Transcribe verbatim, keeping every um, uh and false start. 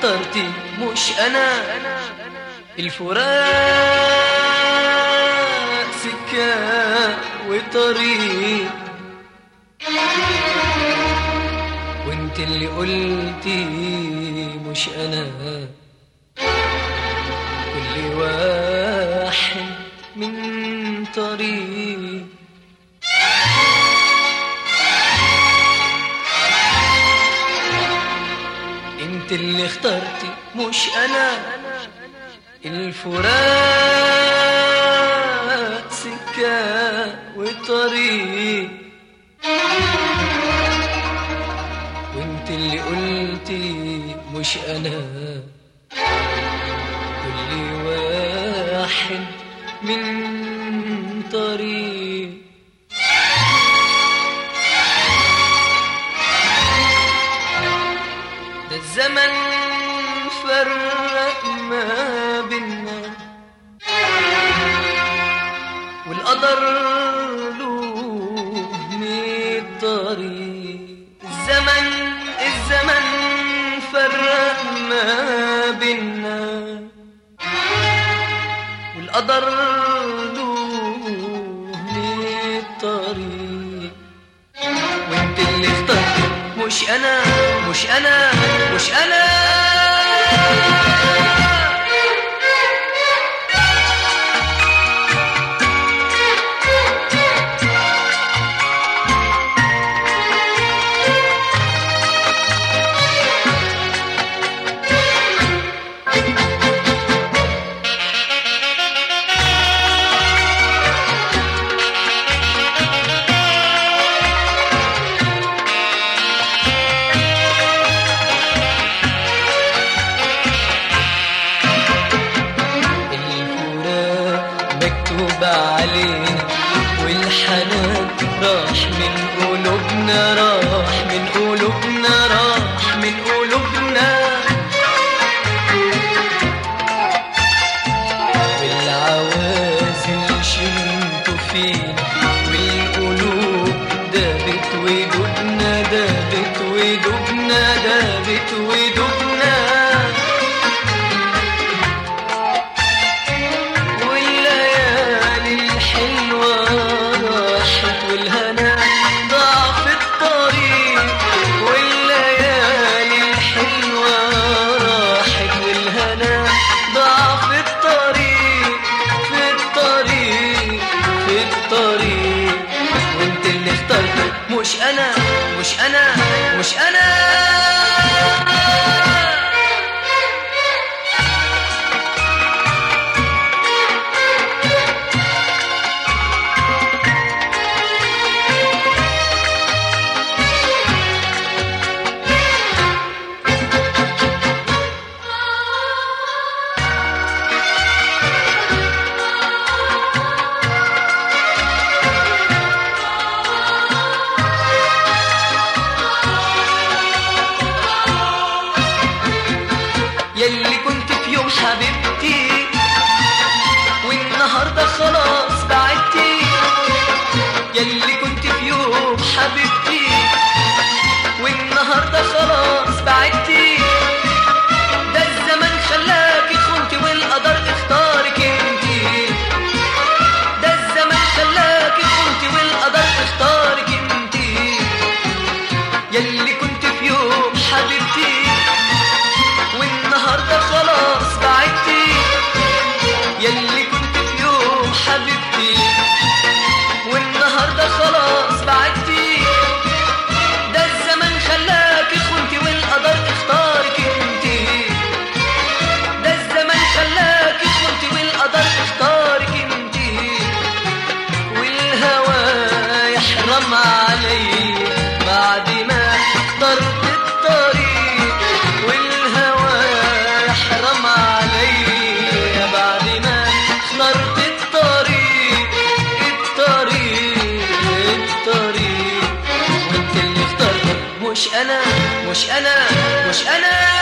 اخترتي مش انا. الفراق سكة وطريق، وانت اللي قلتي مش انا. كل واحد من طريق، انت اللي اخترتي مش انا. الفراق سكة وطريق، وانت اللي قلتي مش انا. كل واحد من طريق. ده الزمن فرق ما بينا، والقدر له مية طريق. الزمن الزمن فرق ما بينا، والقدر له مية طريق. وانت اللي اخترت مش انا، مش انا، مش انا. علينا والحنان راح من قلوبنا، راح من قلوبنا، راح من قلوبنا. والعوازل شمتوا فينا، والقلوب دابت ودوبنا، دابت ودوبنا، دابت ودوبنا. مش أنا، مش أنا، مش أنا. يلي كنت في يوم حبيبتي، والنهارده خلاص بعدتي. يلي كنت في يوم حبيبتي، والنهارده خلاص بعدتي. ده الزمن خلاكي خنتي، والقدر اختارك انتي. ده الزمن خلاكي خنتي، والقدر اختارك انتي. يلي كنت في يوم حبيبتي، والنهارده خلاص بعدتي. يلي كنت في يوم حبيبتي، والنهارده خلاص بعدتي. ده الزمن خلاكي خنتي، والقدر اختارك انتي. ده الزمن خلاكي خنتي، والقدر اختارك انتي. والهوى يحرم علي بعد ما اخترت الطريق. والهوى يحرم علي بعد ما اخترت الطريق، الطريق، الطريق. وانت اللي اخترت مش انا، مش انا، مش انا.